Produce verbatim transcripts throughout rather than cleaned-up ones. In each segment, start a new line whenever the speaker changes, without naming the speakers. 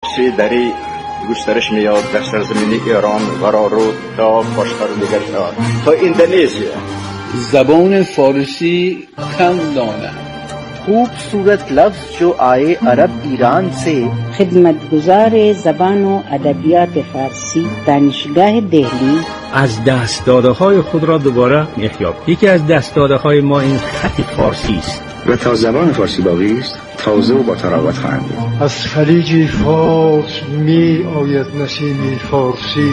دری گسترش میاد در سرزمین ایران ورارو تا باشتر دیگر شد تا اندونزیا.
زبان فارسی خندانه
خوبصورت لفظ جو آئے عرب ایران سے.
خدمتگزار زبان و ادبیات فارسی دانشگاه دهلی
از دست‌داده‌های خود را دوباره احیا. یکی از دست‌داده‌های ما این خط فارسی است
و تا زبان فارسی باقی است تازه و با تراوت خواهد بود.
از خلیج فارس می آید نسیم فارسی.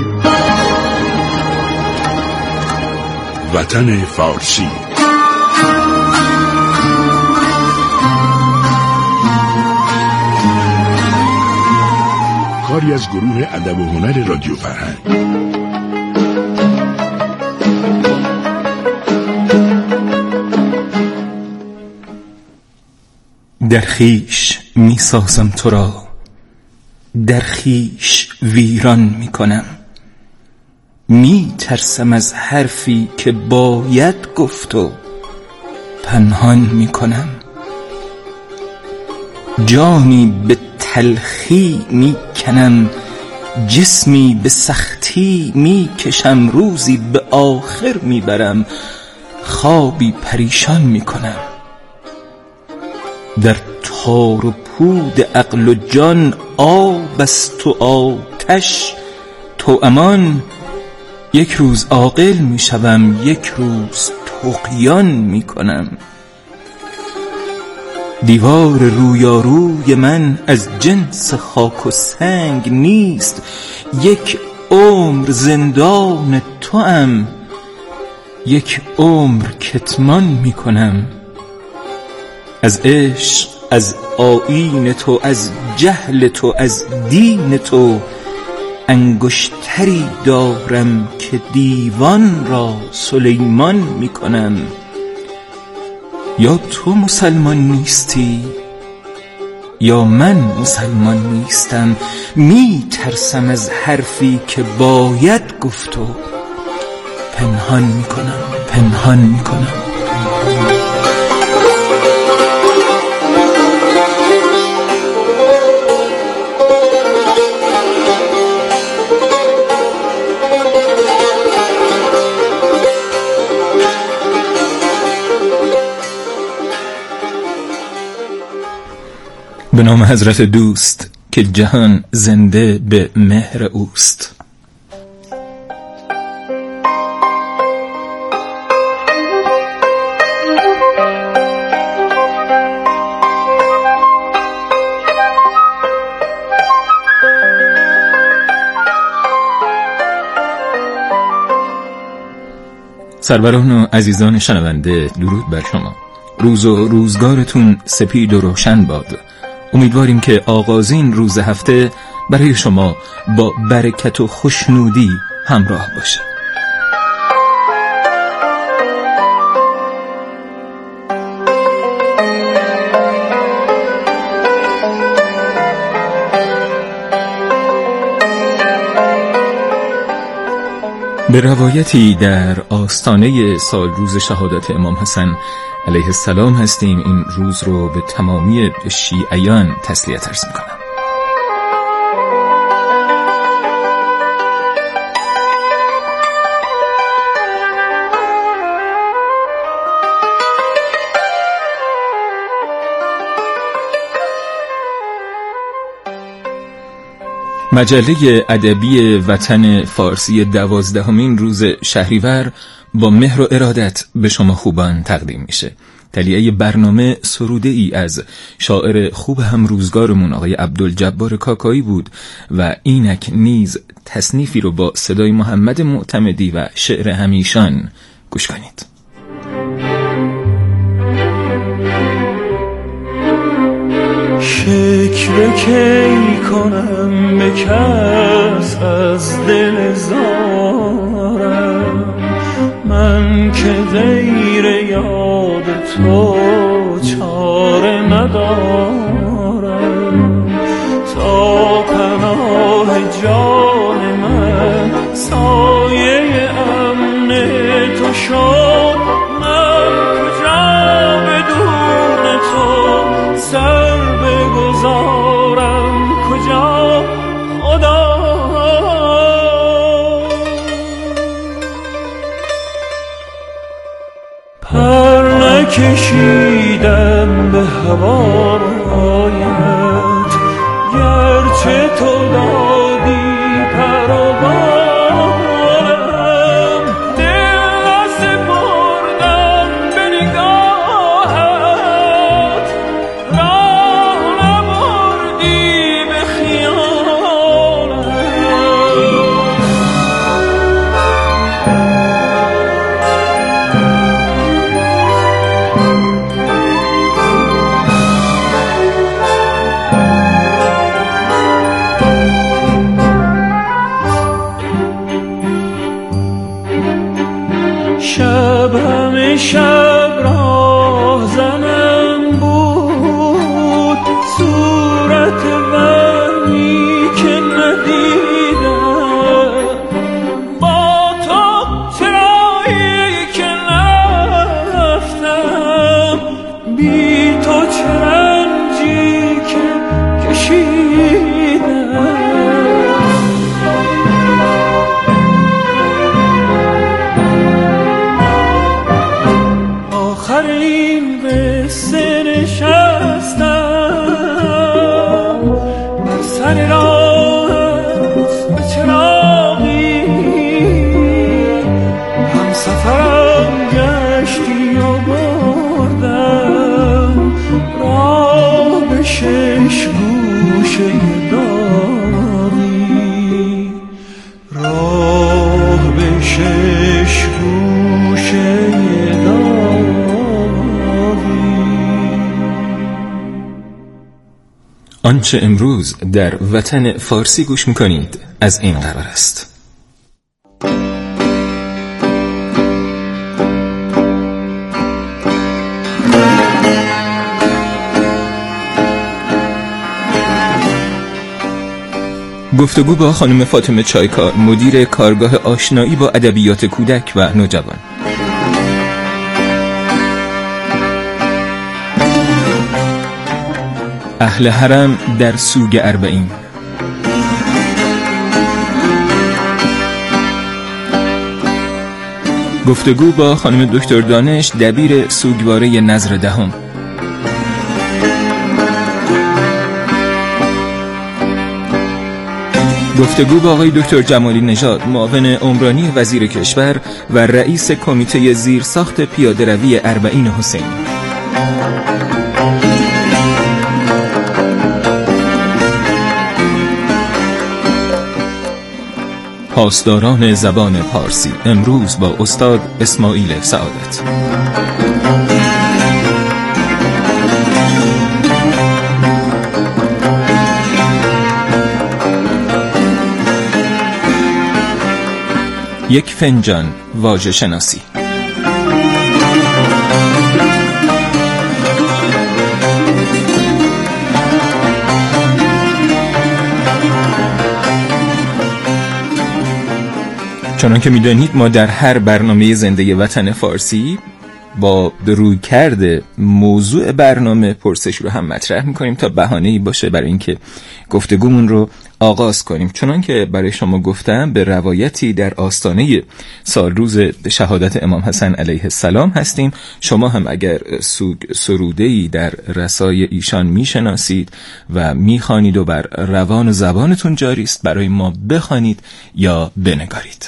وطن فارسی. کاری از گروه ادب و هنر رادیو فرهنگ.
در خویش می سازم تو را، در خویش ویران می کنم. می ترسم از حرفی که باید گفت و پنهان می کنم. جانی به تلخی می کنم، جسمی به سختی می کشم، روزی به آخر می برم، خوابی پریشان می کنم. در تار و پود عقل و جان آب است و آتش تو امان. یک روز عاقل می شوم، یک روز طغیان می کنم. دیوار رویاروی من از جنس خاک و سنگ نیست، یک عمر زندان توام، یک عمر کتمان می کنم. از عشق، از آیین تو، از جهل تو، از دین تو انگشتری دارم که دیوان را سلیمان می کنم. یا تو مسلمان نیستی یا من مسلمان نیستم. می ترسم از حرفی که باید گفت و پنهان می کنم، پنهان می کنم. به نام حضرت دوست که جهان زنده به مهر اوست. سروران و عزیزان شنونده، درود بر شما. روز و روزگارتون سپید و روشن باد. امیدواریم که آغازین روز هفته برای شما با برکت و خوشنودی همراه باشه. به روایتی در آستانه سال روز شهادت امام حسن علیه السلام هستیم. این روز رو به تمامی شیعیان تسلیت عرض می‌کنم. مجله ادبی وطن فارسی دوازدهمین روز شهریور با مهر و ارادت به شما خوبان تقدیم میشه. تلیه برنامه سروده ای از شاعر خوب هم روزگارمون آقای عبدالجبار کاکایی بود و اینک نیز تصنیفی رو با صدای محمد معتمدی و شعر همیشان گوش کنید.
شکر کی کنم به کس از دل زارم، من که غیر یاد تو چاره ندارم. تا پناه جان من سایه امن تو شد، من کجا بدون تو سر بگذارم، کجا هوایت، گرچه تو دادی پر و بالم، دل سپردم به نگاهت، راه نبردی به خیالم. شب همه شب راه زنم بود، صورت وهمی که ندیدم، با تو چرایی که نرفتم، بی تو چه رنجی که کشیدم. آخرین قصه نشستم بر سر راهت به چراغی، هم سفرم گشتی و بردم راه به شش گوشه داری، راه به شش گوشه داری.
آنچه امروز در وطن فارسی گوش میکنید از این قرار است. گفتگو با خانم فاطمه چایکار، مدیر کارگاه آشنایی با ادبیات کودک و نوجوان. اهل حرم در سوگ اربعین. گفتگو با خانم دکتر دانش، دبیر سوگواره نظر دهم. گفتگو با آقای دکتر جمالی نژاد، معاون عمرانی وزیر کشور و رئیس کمیته زیرساخت پیاده‌روی اربعین حسینی. پاسداران زبان پارسی، امروز با استاد اسماعیل سعادت. یک فنجان واژه شناسی. چنان که میدانید ما در هر برنامه زنده وطن فارسی با رویکرد موضوع برنامه پرسش رو هم مطرح میکنیم تا بهانه‌ای باشه برای اینکه گفتگومون رو آغاز کنیم. چنان که برای شما گفتم به روایتی در آستانه سالروز شهادت امام حسن علیه السلام هستیم. شما هم اگر سوگ سروده‌ای در رسای ایشان میشناسید و میخوانید و بر روان و زبانتون جاری است، برای ما بخوانید یا بنگارید.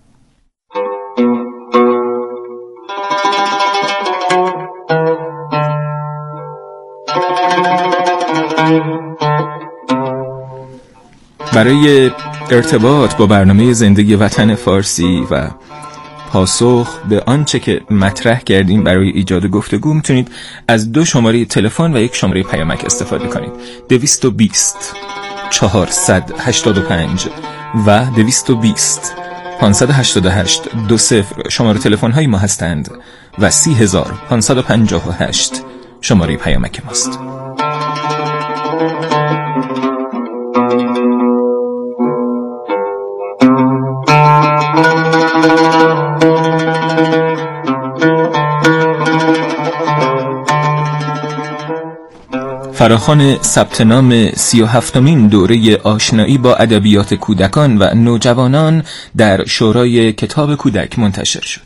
برای ارتباط با برنامه زندگی وطن فارسی و پاسخ به آنچه که مطرح کردیم برای ایجاد گفتگو میتونید از دو شماره تلفن و یک شماره پیامک استفاده کنید. دویست و بیست چهارصد و هشتاد و پنج و دویست و بیست پانصد و هشتاد و هشت دو صفر شماره تلفن های ما هستند و سی هزار پانصد و پنجاه و هشت شماره پیامک ماست. فراخوان ثبت نام سی و هفتمین دوره آشنایی با ادبیات کودکان و نوجوانان در شورای کتاب کودک منتشر شد.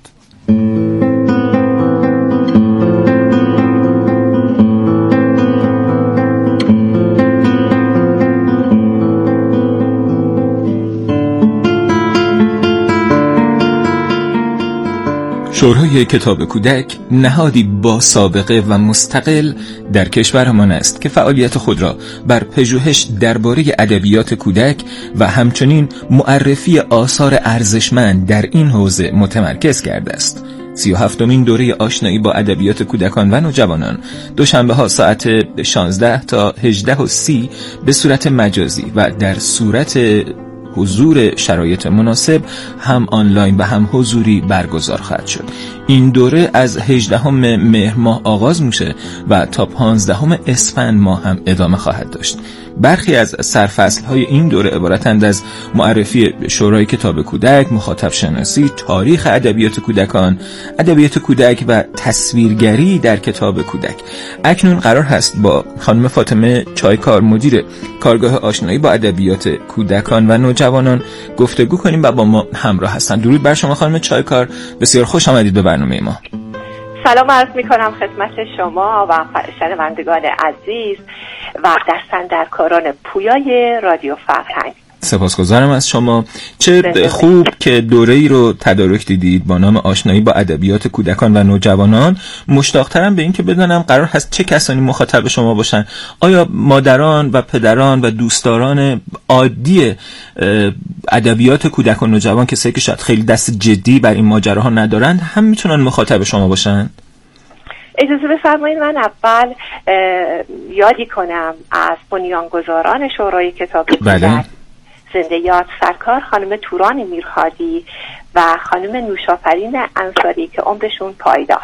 شورای کتاب کودک نهادی با سابقه و مستقل در کشورمان است که فعالیت خود را بر پژوهش درباره ادبیات کودک و همچنین معرفی آثار ارزشمند در این حوزه متمرکز کرده است. سی و هفتمین دوره آشنایی با ادبیات کودکان و نوجوانان دوشنبه ها ساعت شانزده تا هجده و سی به صورت مجازی و در صورت حضور شرایط مناسب هم آنلاین و هم حضوری برگزار خواهد شد. این دوره از هجدهم مهر ماه آغاز میشه و تا پانزدهم اسفند ماه هم ادامه خواهد داشت. برخی از سرفصل‌های این دوره عبارتند از معرفی شورای کتاب کودک، مخاطب شناسی، تاریخ ادبیات کودکان، ادبیات کودک و تصویرگری در کتاب کودک. اکنون قرار هست با خانم فاطمه چایکار مدیر کارگاه آشنایی با ادبیات کودکان و نوجوانان گفتگو کنیم و با ما همراه هستند. درود بر شما خانم چایکار، بسیار خوش آمدید به برنامه ما.
سلام عرض می کنم خدمت شما و شنوندگان عزیز و دستاندرکاران پویای رادیو فرهنگ.
سپاسگزارم از شما. چه خوب که دوره‌ای رو تدارک دیدید با نام آشنایی با ادبیات کودکان و نوجوانان. مشتاق‌ترم به این که بدانم قرار هست چه کسانی مخاطب شما باشن. آیا مادران و پدران و دوستداران عادی ادبیات کودک و نوجوان، کسایی که شاید خیلی دست جدی بر این ماجراها ندارند، هم میتونن مخاطب شما باشن؟
اجازه بفرمایید من اول یادی کنم از بنیانگذاران شورای کتاب کودک، زنده یاد سرکار خانم توران میرهادی و خانم نوشافرین انصاری که عمرشون پایدار.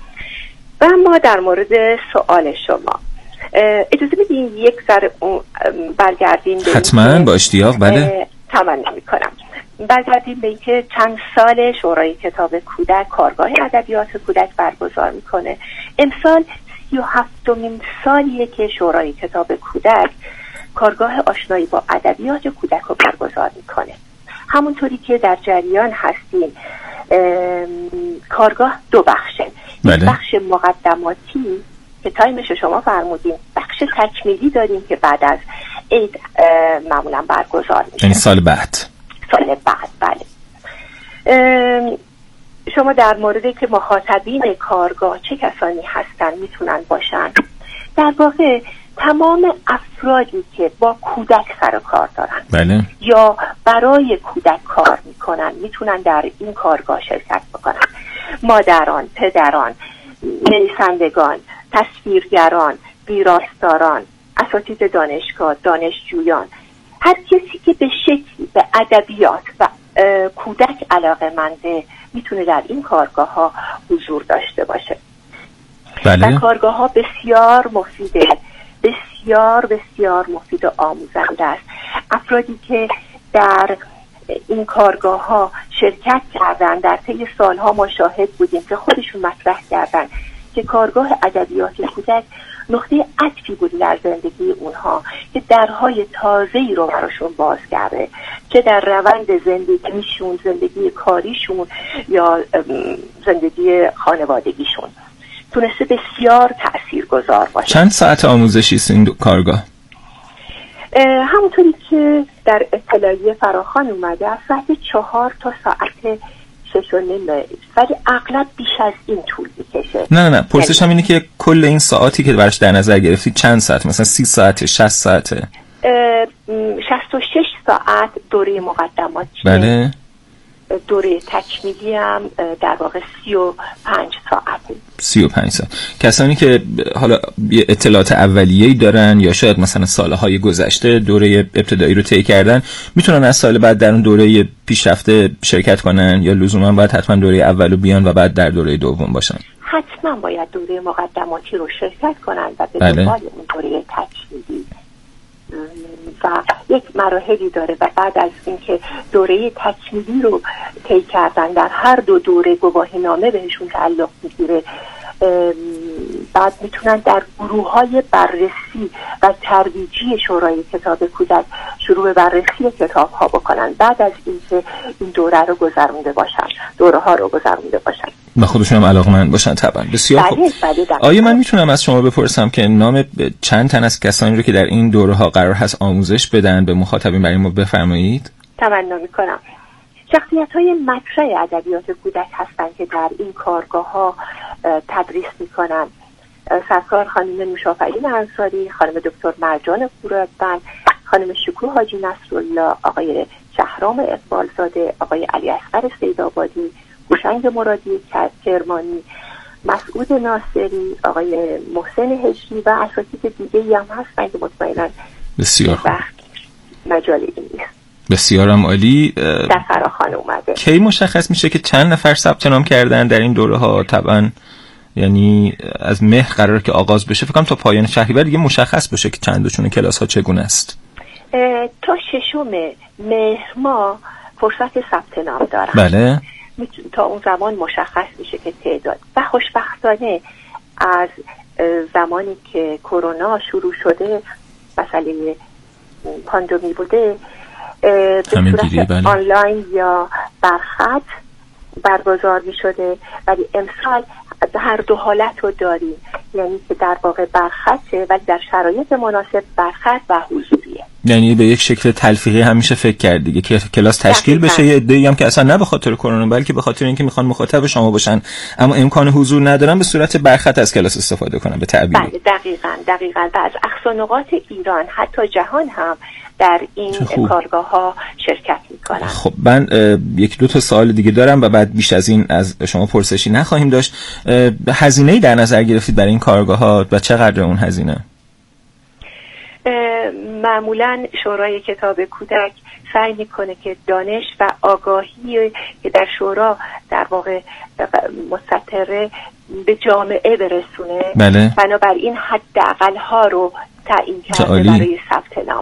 و اما در مورد سوال شما اجازه بدین یک ذره برگردیم.
حتما با اشتیاق. بله
تمنا میکنم. برگردیم به اینکه چند سال شورای کتاب کودک کارگاه ادبیات کودک برگزار میکنه. امسال سی و هفتمین سالیه که شورای کتاب کودک کارگاه آشنایی با ادبیات کودک رو برگزار میکنه. همونطوری که در جریان هستیم کارگاه دو بخشه.
بله.
بخش مقدماتی که تایمش شما فرمودین، بخش تکمیلی داریم که بعد از عید معمولا برگزار میشه.
این سال بعد
سال بعد بله. شما در موردی که مخاطبین کارگاه چه کسانی هستن میتونن باشن، در واقع تمام افرادی که با کودک سر و کار دارن
بله.
یا برای کودک کار میکنن میتونن در این کارگاه شرکت بکنن. مادران، پدران، نویسندگان، تصویرگران، ویراستاران، اساتید دانشگاه، دانشجویان، هر کسی که به شکلی به ادبیات و کودک علاقه منده میتونه در این کارگاه ها حضور داشته باشه.
بله.
و کارگاه ها بسیار مفیده، بسیار بسیار مفید و آموزنده است. افرادی که در این کارگاه ها شرکت کردن در طی سالها ما شاهد بودیم که خودشون مطرح کردن که کارگاه ادبیات کودک نقطه عطفی بود در زندگی اونها که درهای تازه‌ای رو براشون باز کرده، چه در روند زندگیشون، زندگی کاریشون یا زندگی خانوادگیشون، تونسته بسیار تأثیرگذار باشه.
چند ساعت آموزشی است این کارگاه؟
همونطوری که در اطلاعیه فراخوان اومده از ساعت چهار تا ساعت شش و نیم، ولی اغلب بیش از این طول میکشه.
نه نه نه پرسشم اینه که کل این ساعتی که براش در نظر گرفتی چند ساعت؟ مثلا سی ساعته، شصت ساعته؟
شصت و شش ساعت دوره مقدمات.
بله.
دوره تکمیلی هم در واقع سی و پنج ساعته.
سی و پنج ساعت. کسانی که حالا اطلاعات اولیه‌ای دارن یا شاید مثلا سالهای گذشته دوره ابتدایی رو طی کردن، میتونن از سال بعد در اون دوره پیشرفته شرکت کنن یا لزوما باید حتما دوره اولو بیان و بعد در دوره دوم باشن؟
حتما باید دوره مقدماتی رو شرکت کنن و به
بله.
دنبال اون دوره تکمیلی و یک مراحلی داره و بعد از اینکه دوره تکمیلی رو طی کردن در هر دو دوره گواهی نامه بهشون تعلق میگیره، بعد میتونن در گروه‌های بررسی و ترویجی شورای کتاب کودک شروع به بررسی کتاب‌ها بکنن بعد از اینکه این دوره رو گذرونده باشن، دوره‌ها رو گذرونده باشن
و خودشون هم علاقه‌مند باشن طبعا. بسیار خوب. آیا من میتونم از شما بپرسم که نام چند تن از کسانی رو که در این دوره‌ها قرار هست آموزش بدن به مخاطبین برای ما بفرمایید؟
تمنا میکنم. شخصیت‌های مطرح ادبیات کودک هستند که در این کارگاه‌ها تدریس می‌کنن. سرکار خانم نوشافرین انصاری، خانم دکتر مرجان پورادبند، خانم شکوه حاجی نصرالله، آقای شهرام اقبالزاده، آقای علی اصغر سیدآبادی، هوشنگ مرادی کرمانی، مسعود ناصری، آقای محسن هجری و اساتید دیگه‌ای هم هستن که مطمئناً
بسیار
مجال این نیست.
بسیارم عالی.
در فراخوان اومده.
کی مشخص میشه که چند نفر ثبت نام کردن در این دوره ها؟ طبعا یعنی از مهر قراره که آغاز بشه، فکر کنم تا پایان شهریور دیگه مشخص بشه که چندشون کلاس ها چگونه است.
تا ششم مهر ما فرصت ثبت نام دارن.
بله.
تا اون زمان مشخص میشه که تعداد. و خوشبختانه از زمانی که کرونا شروع شده، مسئله پاندمی بوده، به صورت بله. آنلاین یا برخط برگزار می شده، ولی امسال هر دو حالت رو داریم، یعنی که در واقع برخطه ولی در شرایط مناسب برخط و حضوریه.
یعنی به یک شکل تلفیقی همیشه فکر کرد دیگه که کلاس تشکیل بشه. یه عده‌ای هم که اصلا نه به خاطر کرونا بلکه به خاطر اینکه میخوان مخاطب شما باشن اما امکان حضور ندارن، به صورت برخط از کلاس استفاده کنن به تعبیر.
بله دقیقاً دقیقاً. و از اقصا نقاط ایران حتی جهان هم در این کارگاه ها شرکت میکنن.
خب من یک دو تا سوال دیگه دارم و بعد بیش از این از شما پرسشی نخواهیم داشت. هزینه‌ای در نظر گرفتید برای این کارگاه ها و چقدر اون هزینه؟
معمولاً شورای کتاب کودک سعی میکنه که دانش و آگاهی که در شورا در واقع مستطره به جامعه برسونه.
بله.
بنابراین حداقل ها رو تعیین کرده برای ثبت نام.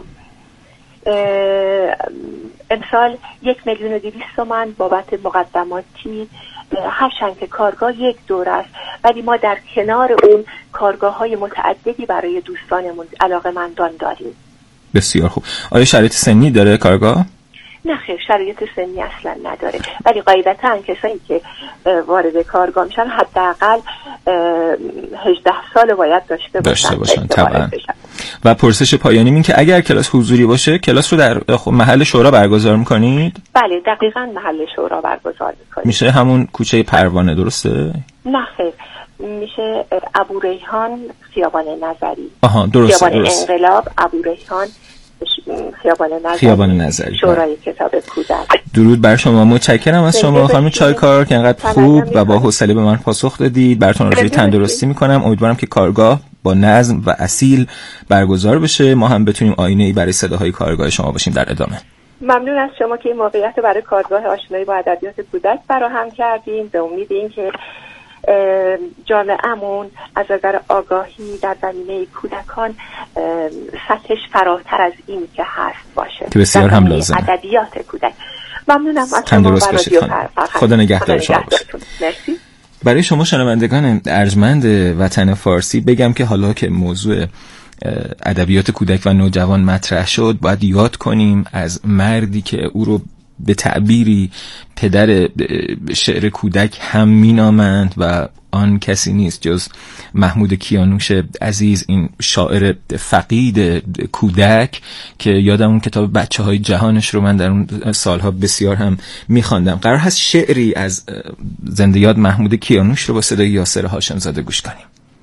امسال یک میلیون و دویست تومان بابت مقدماتی، هرچند که کارگاه یک دور است ولی ما در کنار اون کارگاه های متعددی برای دوستانمون علاقه‌مندان داریم.
بسیار خوب. آیا شرایط سنی داره کارگاه؟
نه خیر، شرایط سنی اصلا نداره، ولی قاعدتاً کسایی که وارد کارگاه میشن حداقل هجده سال باید داشته باشن.
داشته باشن طبعا. و پرسش پایانی این که اگر کلاس حضوری باشه کلاس رو در محل شورا برگزار میکنید؟
بله دقیقاً محل شورا برگزار میکنید.
میشه همون کوچه پروانه درسته؟
نه خیر، میشه ابو ریحان خیابان نظری.
آها درسته.
خیابان
درست.
انقلاب ابو ریحان خیابان نظری.
خیابان نظری.
شورای کتاب کودک.
درود بر شما. متشکرم از شما خانم چایکار که انقدر خوب و با حوصله به من پاسخ دادید. براتون آرزوی تندرستی میکنم. امیدوارم که کارگاه با نظم و اصیل برگزار بشه، ما هم بتونیم آینه‌ای برای صداهای کارگاه شما باشیم در ادامه.
ممنون از شما که این موقعیت رو برای کارگاه آشنایی با ادبیات کودک فراهم کردین. به امید اینکه جامعه‌مون از نظر آگاهی در زمینه کودکان سطحش فراتر از این که هست باشه.
که بسیار هم لازمه.
ادبیات کودک. ممنونم از شما.
تندرست باشید خانم. خدا نگهدار شما باشه.
مرسی.
برای شما شنوندگان ارجمند وطن فارسی بگم که حالا که موضوع ادبیات کودک و نوجوان مطرح شد، باید یاد کنیم از مردی که او رو به تعبیری پدر شعر کودک هم مینامند و آن کسی نیست جز محمود کیانوش عزیز، این شاعر فقید کودک که یادم اون کتاب بچه های جهانش رو من در اون سالها بسیار هم میخواندم. قرار هست شعری از زنده یاد محمود کیانوش رو با صدای یاسر هاشم زاده گوش کنیم.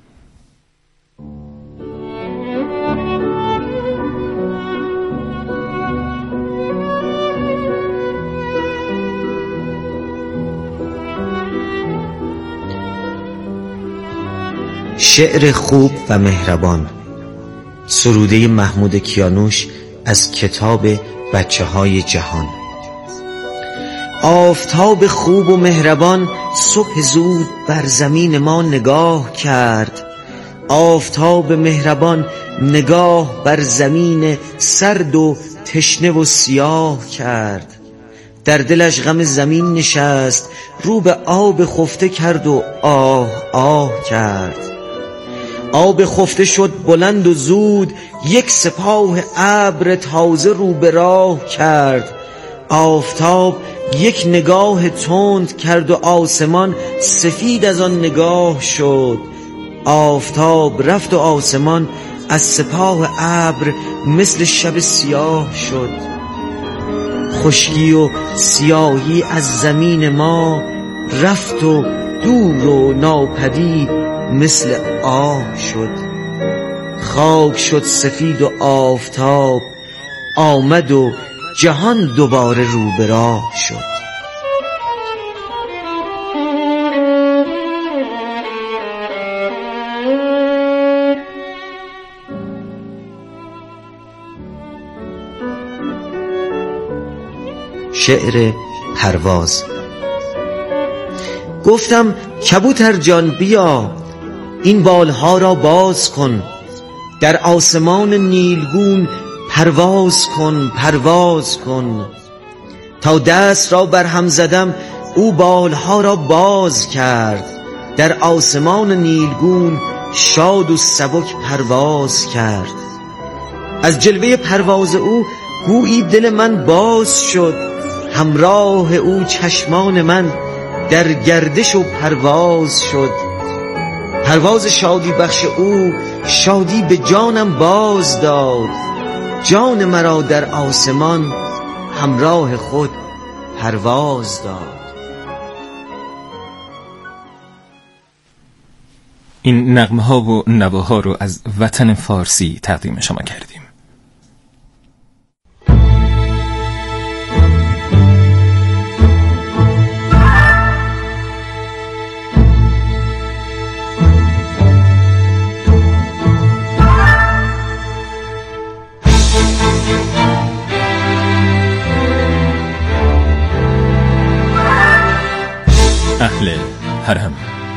شعر خوب و مهربان، سروده محمود کیانوش از کتاب بچه های جهان. آفتاب خوب و مهربان صبح زود بر زمین ما نگاه کرد. آفتاب مهربان نگاه بر زمین سرد و تشنه و سیاه کرد. در دلش غم زمین نشست، رو به آب خفته کرد و آه آه کرد. آب خفته شد بلند و زود، یک سپاه ابر تازه رو به راه کرد. آفتاب یک نگاه تند کرد و آسمان سفید از آن نگاه شد. آفتاب رفت و آسمان از سپاه ابر مثل شب سیاه شد. خشکی و سیاهی از زمین ما رفت و دور و ناپدید مثل آب شد. خاک شد سفید و آفتاب آمد و جهان دوباره رو به راه شد. شعر پرواز. گفتم کبوتر جان بیا این بالها را باز کن، در آسمان نیلگون پرواز کن پرواز کن. تا دست را بر هم زدم او بالها را باز کرد، در آسمان نیلگون شاد و سبک پرواز کرد. از جلوه پرواز او گویی دل من باز شد، همراه او چشمان من در گردش و پرواز شد. پرواز شادی بخش او شادی به جانم باز داد، جان مرا در آسمان همراه خود پرواز داد.
این نغمه ها و نواها رو از وطن فارسی تقدیم شما کردیم. اهل حرم.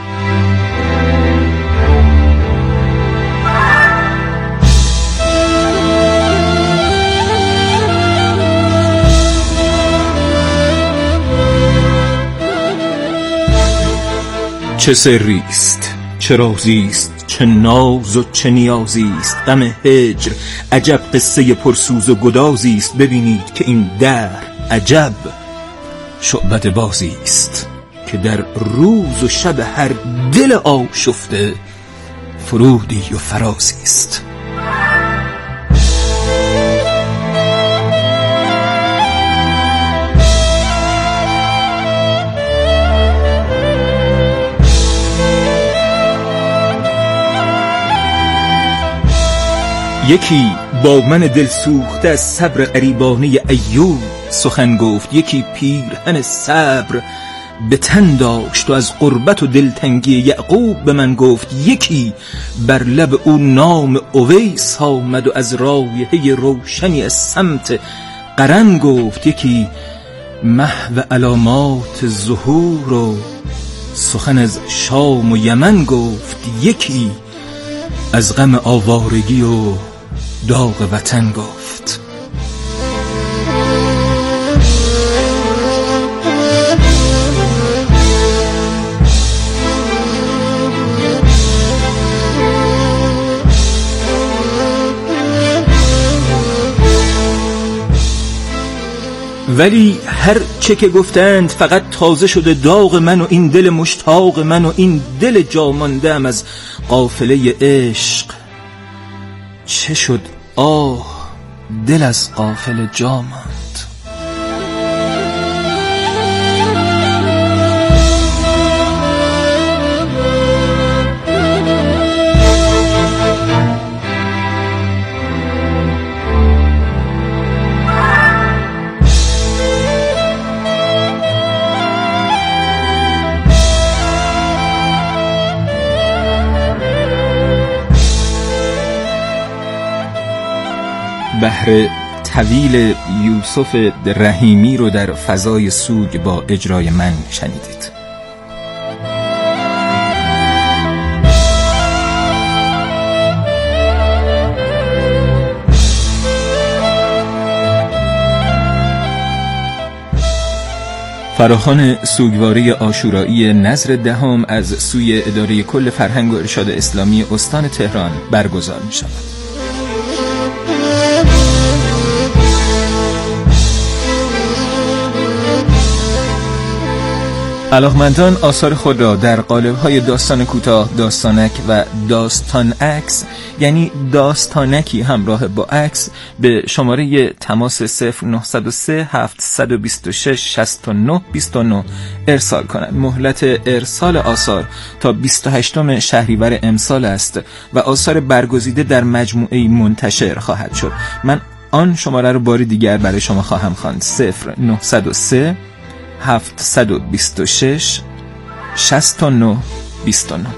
چه سریست، چه رازیست، چه ناز و چه نیازیست، غم هجر عجب قصه پرسوز و گدازیست. ببینید که این در عجب شعبده بازیست، که در روز و شب هر دل آشفته فرودی و فرازیست. یکی با من دل سوخته از صبر غریبانه ایوب سخن گفت، یکی پیرهن صبر به تن داشت و از غربت و دلتنگی یعقوب به من گفت. یکی بر لب او نام اویس آمد و از رایحه روشنی از سمت قرن گفت. یکی محو علامات ظهور و سخن از شام و یمن گفت. یکی از غم آوارگی و داغ وطن گفت. ولی هر چه که گفتند فقط تازه شده داغ من و این دل مشتاق من و این دل جامانده‌ام از قافله عشق. چه شد آه دل از قافله جا ماند. بحر طویل یوسف رحیمی رو در فضای سوگ با اجرای من شنیدید. فراخوان سوگواری عاشورایی نذر دهم از سوی اداره کل فرهنگ و ارشاد اسلامی استان تهران برگزار می شود. علاقمندان آثار خود را در قالب‌های داستان کوتاه، داستانک و داستان عکس یعنی داستانکی همراه با عکس به شماره تماس صفر نهصد و سه هفتصد و بیست و شش شصت و نه بیست و نه ارسال کنند. مهلت ارسال آثار تا بیست و هشتم شهریور امسال است و آثار برگزیده در مجموعه‌ای منتشر خواهد شد. من آن شماره رو باری دیگر برای شما خواهم خواند: صفر نهصد و سه هفتصد و بیست و شش شصت و نه بیست و نه.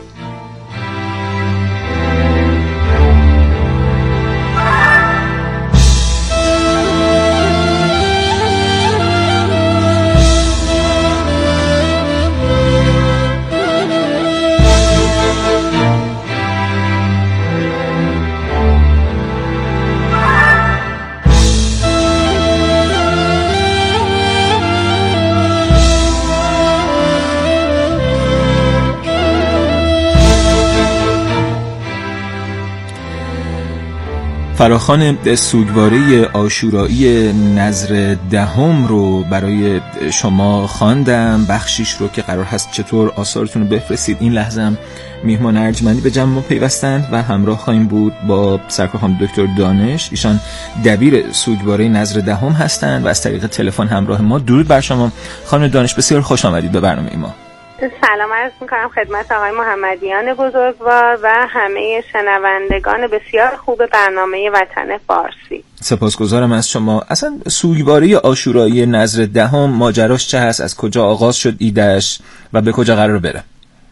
فراخوان سوگواره عاشورایی نذر دهم رو برای شما خواندم، بخشیش رو که قرار هست چطور آثارتون رو بفرستید. این لحظه هم میهمان ارجمندی به جمع ما پیوستند و همراه خواهیم بود با سرکار خانم دکتر دانش. ایشان دبیر سوگواره نذر دهم هستند و از طریق تلفن همراه ما. درود بر شما خانم دانش، بسیار خوش آمدید به برنامه ما.
سلام عرض میکنم خدمت آقای محمدیان بزرگوار و همه شنوندگان بسیار خوب برنامه وطن فارسی.
سپاسگزارم از شما. اصلا سوگواره عاشورایی نذر دهم ماجراش چه هست؟ از کجا آغاز شد ایدهش و به کجا قرار بره؟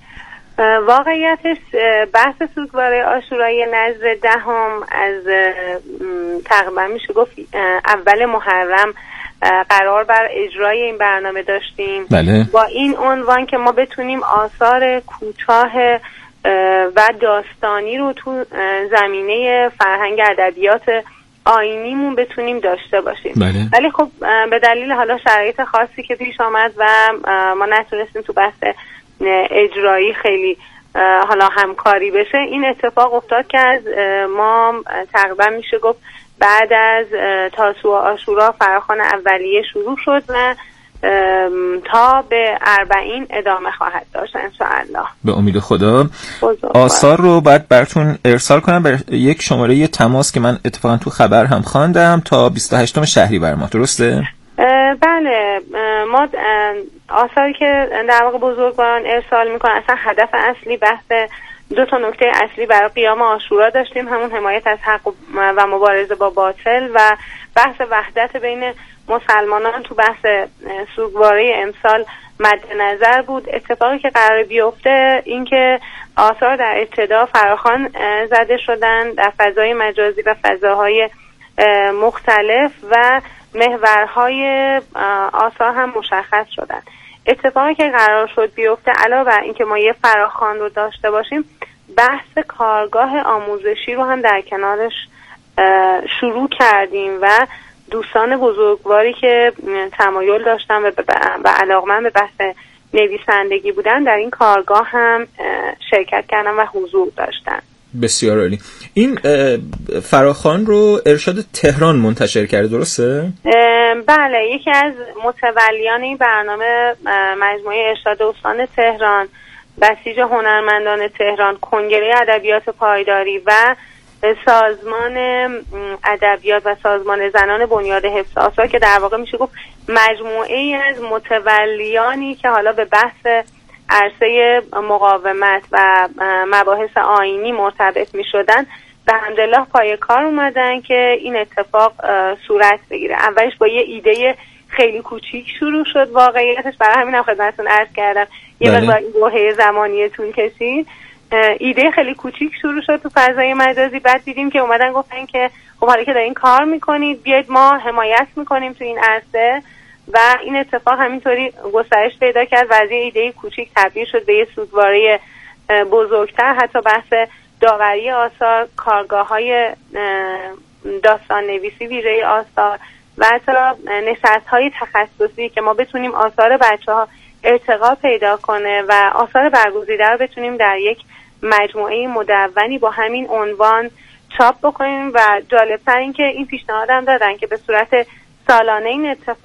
واقعیتش بحث سوگواره عاشورایی نذر دهم از تقریبا میشه گفت اول محرم قرار بر اجرای این برنامه داشتیم.
بله.
با این عنوان که ما بتونیم آثار کوتاه و داستانی رو تو زمینه فرهنگ ادبیات آیینیمون بتونیم داشته باشیم.
بله.
ولی خب به دلیل حالا شرایط خاصی که پیش آمد و ما نتونستیم تو بحث اجرایی خیلی حالا همکاری بشه، این اتفاق افتاد که از ما تقریبا میشه گفت بعد از تاسوعا عاشورا فراخوان اولیه شروع شد و تا به اربعین ادامه خواهد داشت انشاءالله.
به امید خدا.
بزرگ
آثار رو بعد براتون ارسال کنم به یک شماره تماس که من اتفاقا تو خبر هم خواندم تا بیست و هشتم شهریور ماه، درسته؟
بله. ما آثاری که در واقع بزرگواران ارسال میکنن، اصلا هدف اصلی بحث دو تا نکته اصلی برای قیام عاشورا داشتیم، همون حمایت از حق و مبارزه با باطل و بحث وحدت بین مسلمانان تو بحث سوگواره امسال مد نظر بود. اتفاقی که قرار بیفته این که آثار در ابتدا فراخوان زده شدن در فضای مجازی و فضاهای مختلف و محورهای آثار هم مشخص شدن. اتفاقی که قرار شد بیفته علاوه بر اینکه ما یه فراخوان رو داشته باشیم، بحث کارگاه آموزشی رو هم در کنارش شروع کردیم و دوستان بزرگواری که تمایل داشتن و به علاقمند به بحث نویسندگی بودن در این کارگاه هم شرکت کردن و حضور داشتن.
بسیار عالی. این فراخوان رو ارشاد تهران منتشر کرده، درسته؟
بله، یکی از متولیان این برنامه مجموعه ارشاد استان تهران، بسیج هنرمندان تهران، کنگره ادبیات پایداری و سازمان ادبیات و سازمان زنان بنیاد حفظ آثار که در واقع میشه گفت مجموعه ای از متولیانی که حالا به بحث عرصه مقاومت و مباحث آیینی مرتبط می شدن به حمدالله پای کار اومدن که این اتفاق صورت بگیره. اولش با یه ایده خیلی کوچیک شروع شد واقعیتش، برای همین هم خدمتتون عرض کردم یه مقدار برهه زمانی طول کشید. ایده خیلی کوچیک شروع شد تو فضای مجازی، بعد دیدیم که اومدن گفتن که خب حالا که دارین کار میکنید بیاید ما حمایت میکنیم تو این عرصه و این اتفاق همینطوری گسترش پیدا کرد و از یه ایده کوچیک تبدیل شد به یه سوگواره بزرگتر. حتی بحث داوری آثار، کارگاه‌های داستان نویسی ویژه آثار و حتی نشست‌های تخصصی که ما بتونیم آثار بچه‌ها ارتقا پیدا کنه و آثار برگزیده رو بتونیم در یک مجموعه مدونی با همین عنوان چاپ بکنیم. و جالب‌تر این که این پیشنهادم دادن که به صورت سالانه این اتفاق